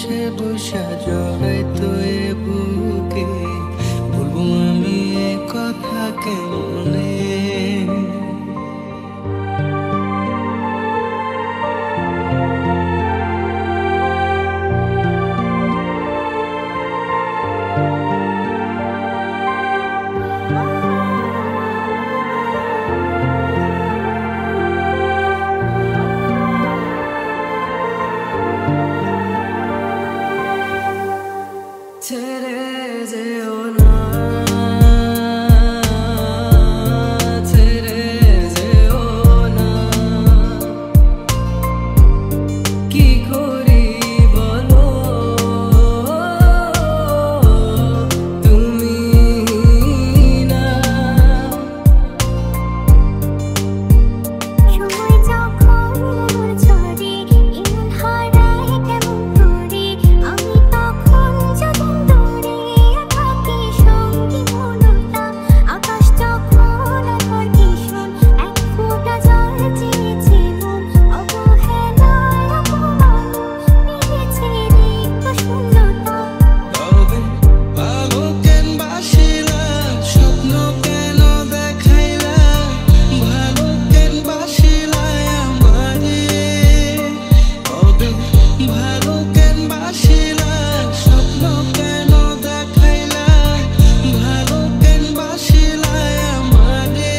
পাশে বসা জড়াই তো এ বুকে, বলবো আমি এ কথা কেমনে। ছেড়ে যেও না, ছেড়ে যেও না, কি করি বলো তুমি না। সময় যখন মোর ঝরে এমন হারায় কেমন করে, আমি তখন যতন ধরে থাকি সঙ্গী মনটা। আকাশ যখন আবার ভীষণ এক ফোঁটা জল চেয়েছে মন, অবহেলায় অপমান মিলেছে রিক্ত শূন্যতা। তবে ভালো কেন বাসিলা, স্বপ্ন কেন দেখাইলা, ভালো কেন বাসিলা আমারে। তবে ভালো কেন বাসিলা, স্বপ্ন কেন দেখাইলা, ভালো কেন বাসিলা আমারে।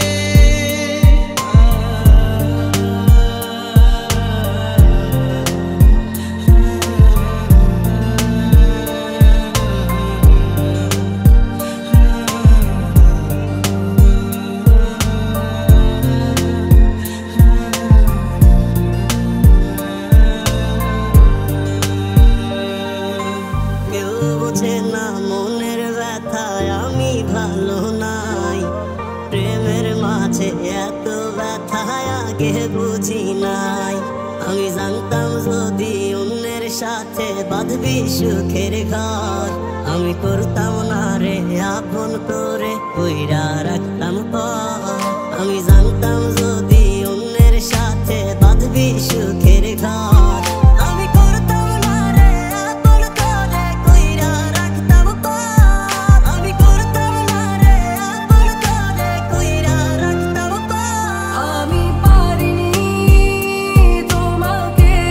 কেউ বোঝে না মনের ব্যথায় আমি ভালো নাই, প্রেমের মাঝে এত ব্যথায় আগে বুঝি নাই। আমি জানতাম যদি অন্যের সাথে বাঁধবি সুখের ঘর, আমি করতাম না রে আপন করে কইরা রাখতাম পর। আমি জানতাম যদি অন্যের সাথে বাঁধবি সুখের ঘর, আমি করতাম না রে আপন করে কইরা রাখতাম পর। আমি করতাম না রে আপন করে কইরা রাখতাম পর। আমি পারিনি তোমাকে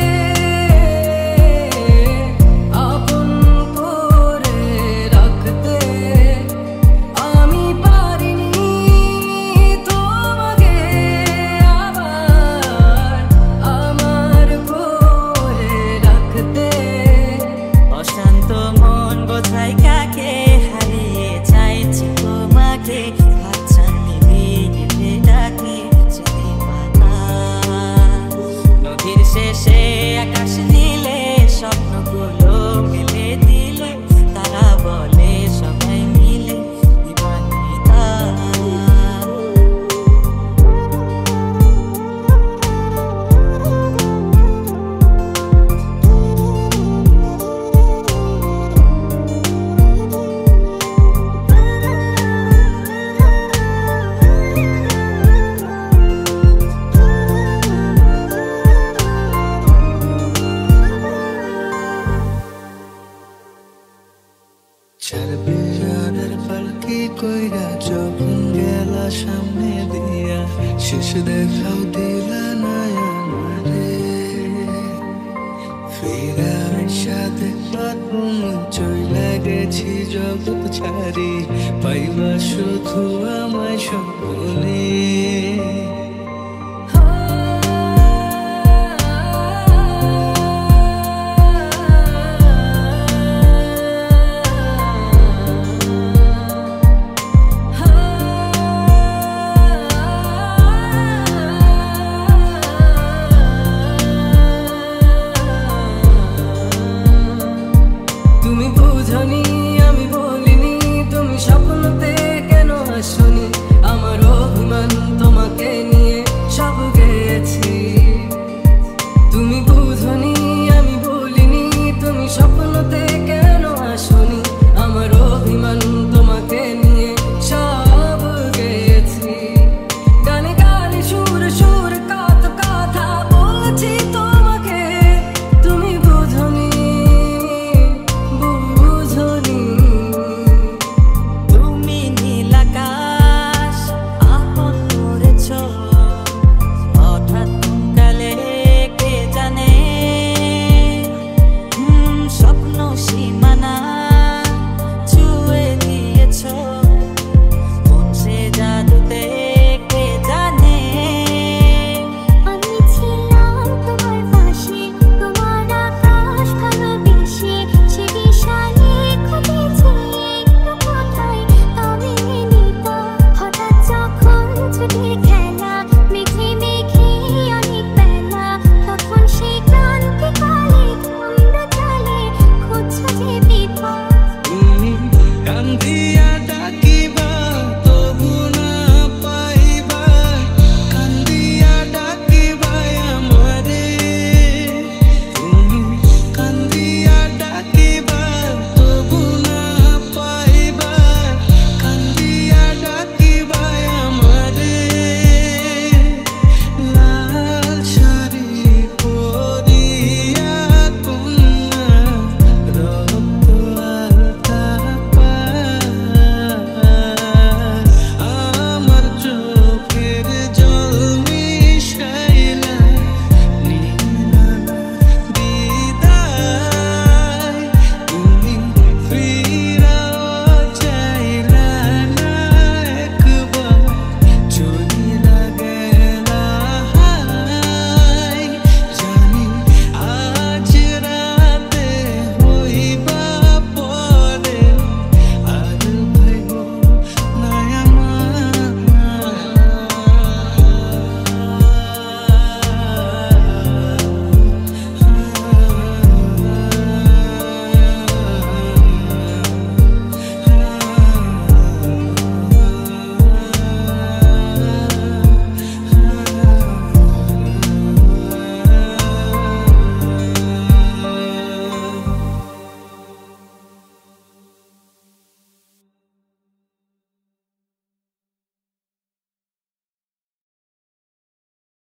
আপন করে রাখতে, আমি পারিনি তোমাকে আবার আমার করে রাখতে। অশান্ত মন বোঝাই কাকে, হারিয়ে চাইছি তোমাকে, আচ্ছা নিভে ডাকি চিনি পাতা। নদীর শেষে আকাশ নীলে স্বপ্নগুলো মেলে দিলে, তারা বলে সবাই মিলে দিবানিতা। ছাড়বে রানের পালকি কইরা যখন গেলা সামনে দিয়া, শেষ দেখাও দিলা না আমারে। ফেরার সাথে তুমি চইলা গেছি জগৎ ছাড়ি, পাইবা শুধু আমায় স্বপ্নে।